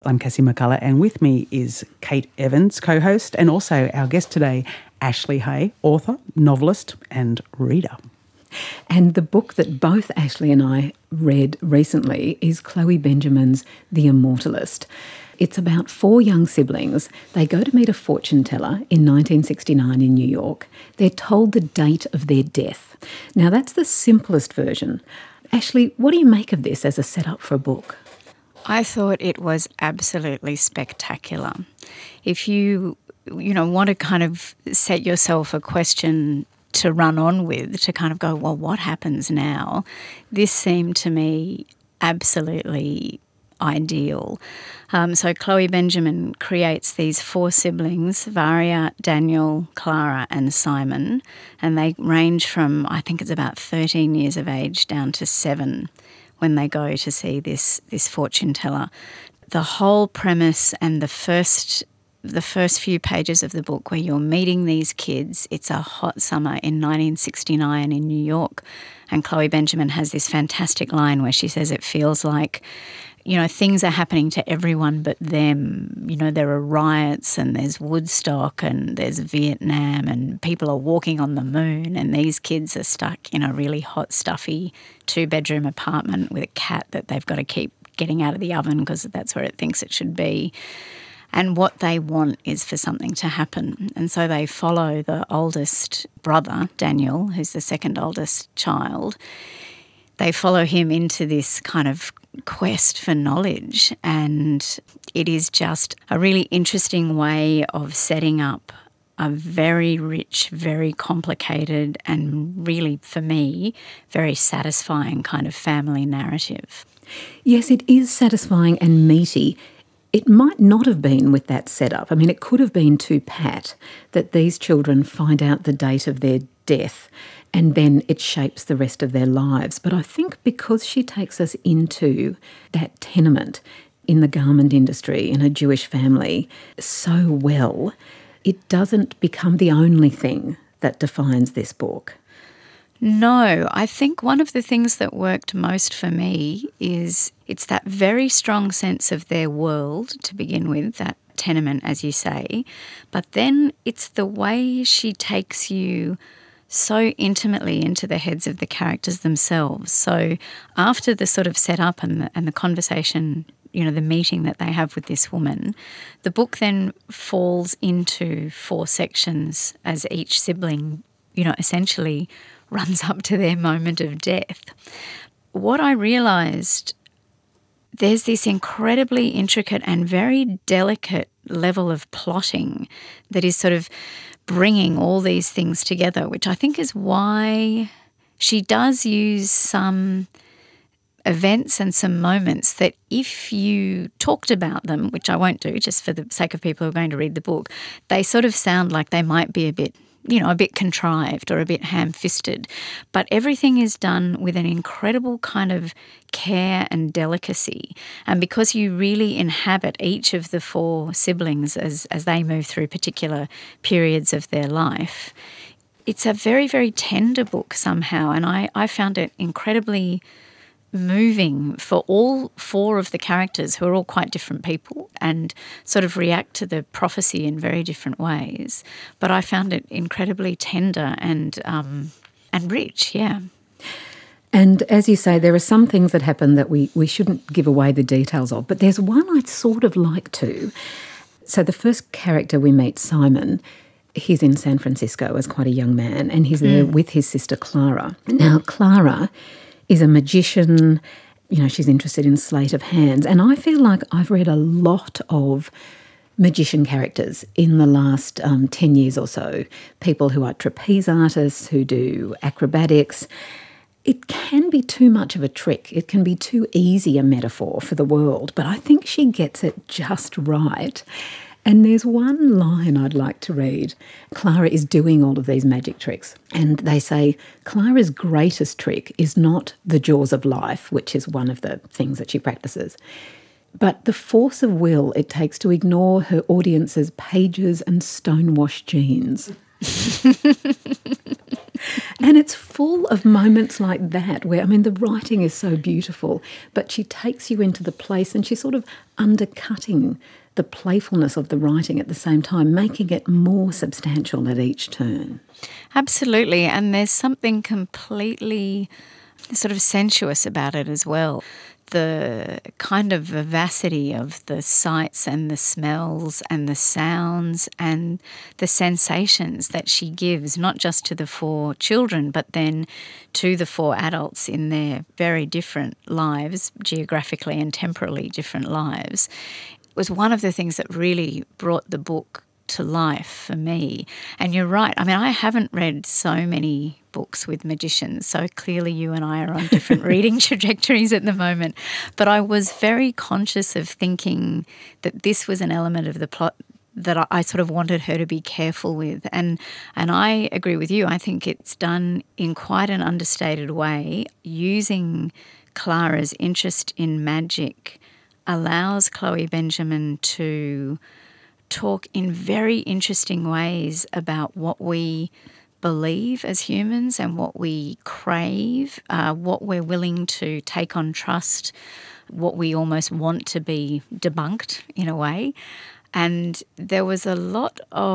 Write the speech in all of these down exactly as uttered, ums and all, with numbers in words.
I'm Cassie McCullough, and with me is Kate Evans, co-host, and also our guest today, Ashley Hay, author, novelist and reader. And the book that both Ashley and I read recently is Chloe Benjamin's The Immortalist. It's about four young siblings. They go to meet a fortune teller in nineteen sixty-nine in New York. They're told the date of their death. Now, that's the simplest version. Ashley, what do you make of this as a setup for a book? I thought it was absolutely spectacular. If you, you know, want to kind of set yourself a question to run on with, to kind of go, well, what happens now? This seemed to me absolutely ideal. Um, so Chloe Benjamin creates these four siblings, Varia, Daniel, Clara and Simon, and they range from, I think it's about thirteen years of age down to seven when they go to see this this fortune teller. The whole premise and the first the first few pages of the book where you're meeting these kids, it's a hot summer in nineteen sixty-nine in New York, and Chloe Benjamin has this fantastic line where she says it feels like, you know, things are happening to everyone but them. You know, there are riots and there's Woodstock and there's Vietnam and people are walking on the moon, and these kids are stuck in a really hot, stuffy two-bedroom apartment with a cat that they've got to keep getting out of the oven because that's where it thinks it should be. And what they want is for something to happen. And so they follow the oldest brother, Daniel, who's the second oldest child. They follow him into this kind of quest for knowledge, and it is just a really interesting way of setting up a very rich, very complicated and really, for me, very satisfying kind of family narrative. Yes, it is satisfying and meaty. It might not have been with that setup. I mean, it could have been too pat that these children find out the date of their death and then it shapes the rest of their lives. But I think because she takes us into that tenement in the garment industry in a Jewish family so well, it doesn't become the only thing that defines this book. No, I think one of the things that worked most for me is it's that very strong sense of their world to begin with, that tenement, as you say, but then it's the way she takes you so intimately into the heads of the characters themselves. So after the sort of setup and the, and the conversation, you know, the meeting that they have with this woman, the book then falls into four sections as each sibling, you know, essentially runs up to their moment of death. What I realised, there's this incredibly intricate and very delicate level of plotting that is sort of bringing all these things together, which I think is why she does use some events and some moments that if you talked about them, which I won't do just for the sake of people who are going to read the book, they sort of sound like they might be a bit, you know, a bit contrived or a bit ham-fisted. But everything is done with an incredible kind of care and delicacy. And because you really inhabit each of the four siblings as, as they move through particular periods of their life, it's a very, very tender book somehow. And I, I found it incredibly moving for all four of the characters, who are all quite different people and sort of react to the prophecy in very different ways. But I found it incredibly tender and um, and rich, yeah. And as you say, there are some things that happen that we, we shouldn't give away the details of, but there's one I'd sort of like to. So the first character we meet, Simon, he's in San Francisco as quite a young man, and he's there mm. with his sister Clara. Now, Clara is a magician, you know, she's interested in sleight of hands. And I feel like I've read a lot of magician characters in the last um, ten years or so. People who are trapeze artists, who do acrobatics. It can be too much of a trick. It can be too easy a metaphor for the world. But I think she gets it just right. And there's one line I'd like to read. Clara is doing all of these magic tricks, and they say Clara's greatest trick is not the jaws of life, which is one of the things that she practices, but the force of will it takes to ignore her audience's pages and stonewashed jeans. And it's full of moments like that where, I mean, the writing is so beautiful, but she takes you into the place and she's sort of undercutting the playfulness of the writing at the same time, making it more substantial at each turn. Absolutely. And there's something completely sort of sensuous about it as well. The kind of vivacity of the sights and the smells and the sounds and the sensations that she gives, not just to the four children, but then to the four adults in their very different lives, geographically and temporally different lives, was one of the things that really brought the book to life for me. And you're right. I mean, I haven't read so many books with magicians, so clearly you and I are on different reading trajectories at the moment. But I was very conscious of thinking that this was an element of the plot that I sort of wanted her to be careful with. And and I agree with you. I think it's done in quite an understated way. Using Clara's interest in magic allows Chloe Benjamin to talk in very interesting ways about what we believe as humans and what we crave, uh, what we're willing to take on trust, what we almost want to be debunked in a way. And there was a lot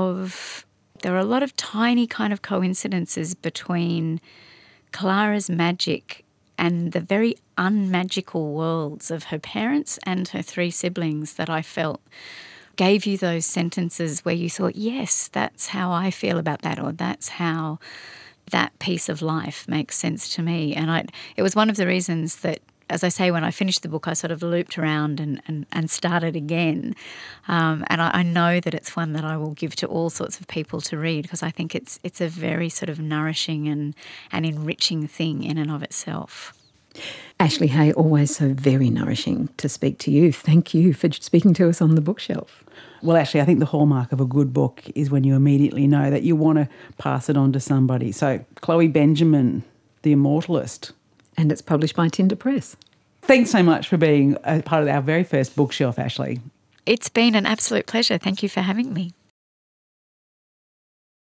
of, there are a lot of tiny kind of coincidences between Clara's magic and the very unmagical worlds of her parents and her three siblings that I felt gave you those sentences where you thought, yes, that's how I feel about that, or that's how that piece of life makes sense to me. And I, it was one of the reasons that, as I say, when I finished the book, I sort of looped around and, and, and started again. Um, and I, I know that it's one that I will give to all sorts of people to read, because I think it's it's a very sort of nourishing and, and enriching thing in and of itself. Ashley Hay, always so very nourishing to speak to you. Thank you for speaking to us on The Bookshelf. Well, actually, I think the hallmark of a good book is when you immediately know that you want to pass it on to somebody. So, Chloe Benjamin, The Immortalist. And it's published by Tinder Press. Thanks so much for being a part of our very first Bookshelf, Ashley. It's been an absolute pleasure. Thank you for having me.